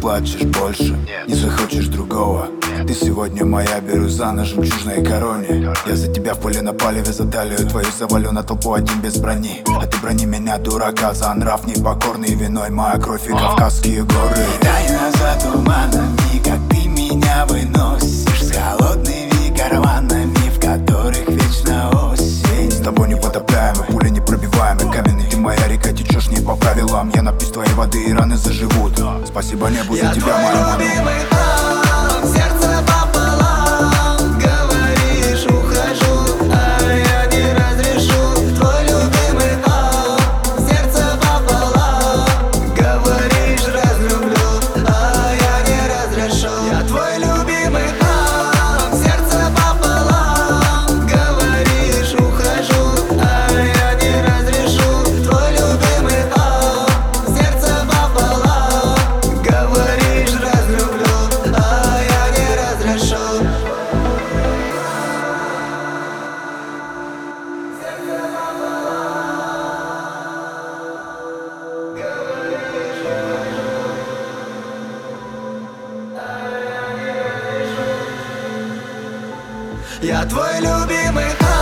заплачешь больше, не захочешь другого. Ты сегодня моя бирюза на жемчужной короне. Я за тебя в поле на палеве за талию твою завалю на толпу один без брони. А ты брони меня, дурака, за нрав непокорный. Виной моя кровь и Кавказские горы. Тайна за туманами, как ты меня выносишь, с холодными карманами, в которых вечно осень. С тобой непотопляемый, пуля непробиваемый, каменный ты моя река, течешь не по правилам. Я напьюсь твоей воды и раны заживут. Спасибо небу за тебя, моя любимый ангел, сердце пополам. Говоришь, ухожу, а я не разрешу. Твой любимый ангел, сердце пополам. Говоришь, разлюблю, а я не разрешу. Я твой любимый ангел, сердце пополам. Говоришь, ухожу, а я не разрешу. Твой любимый ангел, сердце пополам. Говоришь, разлюблю, а я не разрешу. Я твой любимый